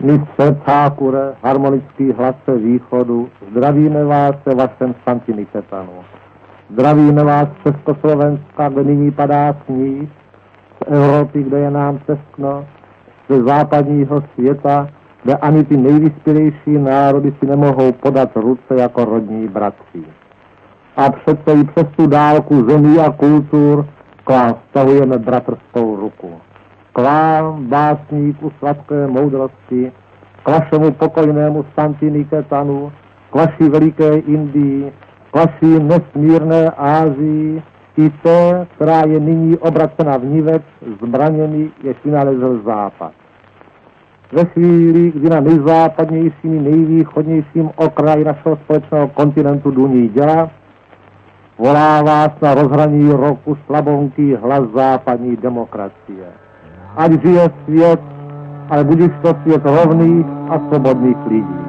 Mistr Thákur, harmonický hlas z východu, zdravíme vás ve vašem Santiniketanu. Zdravíme vás z Československa, kde nyní padá sníh, z Evropy, kde je nám teskno, ze západního světa, kde ani ty nejvyspělejší národy si nemohou podat ruce jako rodní bratři. A přece i přes tu dálku zemí a kultur k vám vztahujeme bratrskou ruku. K vám, básníku sladké moudrosti, k vašemu pokojnému Santiniketanu, k vaší veliké Indii, k vaší nesmírné Ázii, i té, která je nyní obracena vniveč zbraněmi, jež vynalezl západ. Ve chvíli, kdy na nejzápadnějším, nejvýchodnějším okraji našeho společného kontinentu duní děla, volá vás na rozhraní roku slabonký hlas západní demokracie. Ať žije svět, ale budiž to svět rovných a svobodných lidí.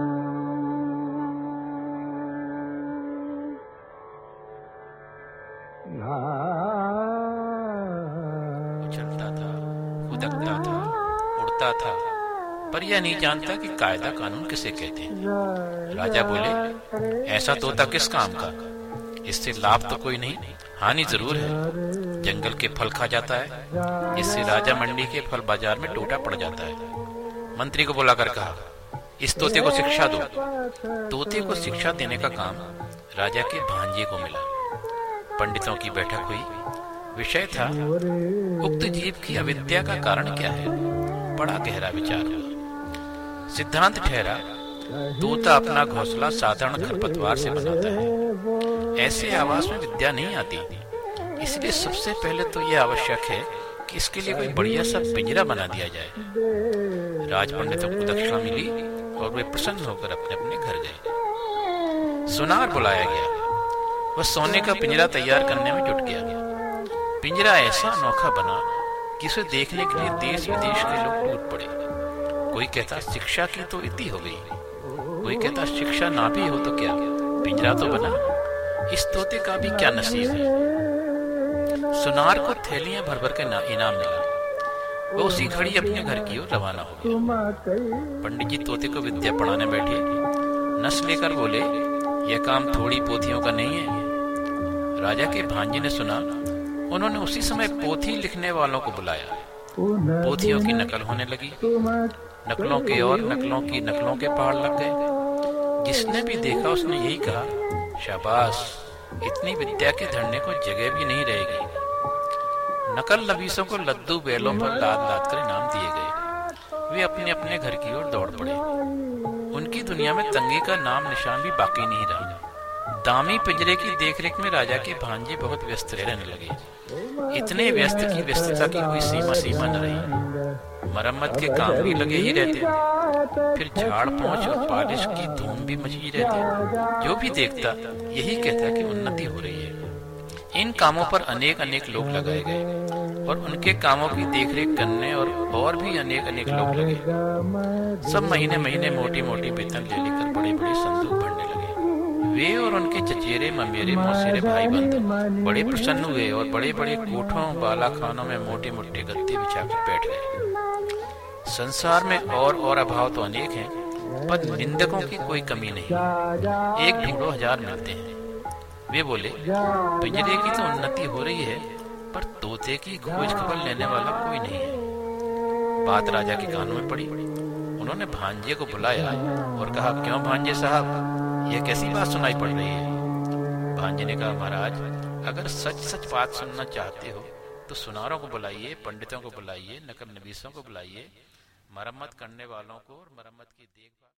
उछलता था, खुदकता था, उड़ता था, पर यह नहीं जानता कि कायदा कानून किसे कहते हैं। राजा बोले, ऐसा तोता किस काम का? इससे लाभ तो कोई नहीं, हानि जरूर है। जंगल के फल खा जाता है, इससे राजा मंडी के फल बाजार में टूटा पड़ जाता है। मंत्री को बुलाकर कहा, इस तोते को शिक्षा दो। तोते को शिक्षा देने का काम राजा के भांजे को मिला। पंडितों की बैठक हुई। विषय था, उक्त जीव की अविद्या का कारण क्या है? बड़ा गहरा विचार हुआ। सिद्धांत ठहरा, तोता अपना घोंसला साधारण खरपतवार से बनाता है। ऐसे आवास में विद्या नहीं आती, इसलिए सबसे पहले तो यह आवश्यक है कि इसके लिए कोई बढ़िया सा पिंजरा बना दिया जाए। राज पंडितों को दक्षिणा मिली और वे प्रसन्न होकर अपने अपने घर गए। सुनार बुलाया गया। वह सोने का पिंजरा तैयार करने में जुट गया। पिंजरा ऐसा अनोखा बना कि उसे देखने के लिए देश विदेश के लोग टूट पड़े। कोई कहता शिक्षा की तो इति हो गई, कोई कहता शिक्षा ना भी हो तो क्या, पिंजरा तो बना। इस तोते का भी क्या नसीब है। सुनार को थैलियां भर भर के इनाम मिला। वो उसी घड़ी अपने घर की ओर रवाना हो गया। पंडित जी तोते को विद्या पढ़ाने बैठे। नस लेकर बोले, यह काम थोड़ी पोथियों का नहीं है। राजा के भांजे ने सुना। उन्होंने उसी समय पोथी लिखने वालों को बुलाया। पोथियों की नकल होने लगी। नकलों के और नकलों की नकलों के पहाड़ लग गए। जिसने भी देखा उसने यही कहा, शाबाश, इतनी विद्या के धरने को जगह भी नहीं रहेगी। नकल नबीसों को लद्दू बैलों पर लाद लाद कर इनाम दिए गए। वे अपने अपने घर की ओर दौड़ पड़े। उनकी दुनिया में तंगी का नाम निशान भी बाकी नहीं रहा। दामी पिंजरे की देखरेख में राजा के भांजे बहुत व्यस्त रहने लगे। इतने व्यस्त की व्यस्तता की कोई सीमा न रही। मरम्मत के काम भी लगे ही रहते, फिर झाड़ पोंछ और पालिश की धूम भी मची रहती। जो भी देखता यही कहता कि उन्नति हो रही है। इन कामों पर अनेक अनेक लोग लगाए गए और उनके कामों की देखरेख करने और भी अनेक अनेक लोग लगे। सब महीने महीने मोटी मोटी वेतन ले लेकर बड़े बड़े संदूक भरने लगे। वे और उनके चचेरे ममेरे मौसेरे भाई बंद बड़े प्रसन्न हुए और बड़े बड़े कोठों बालाखानों में मोटे मोटे गद्दे बिछाकर बैठ गए। संसार में और अभाव तो अनेक हैं, पर निंदकों की कोई कमी नहीं। एक ढूंढो हजार मिलते हैं। वे बोले, पिंजरे की तो उन्नति हो रही है, पर तोते की खोज खबर लेने वाला कोई नहीं है। बात राजा के कानों में पड़ी। उन्होंने भांजे को बुलाया और कहा, क्यों भांजे साहब, यह कैसी बात सुनाई पड़ रही है? भांजे ने कहा, महाराज, अगर सच सच बात सुनना चाहते हो तो सुनारों को बुलाइए, पंडितों को बुलाइए, नकल नबीसों को बुलाइए, मरम्मत करने वालों को और मरम्मत की देखभाल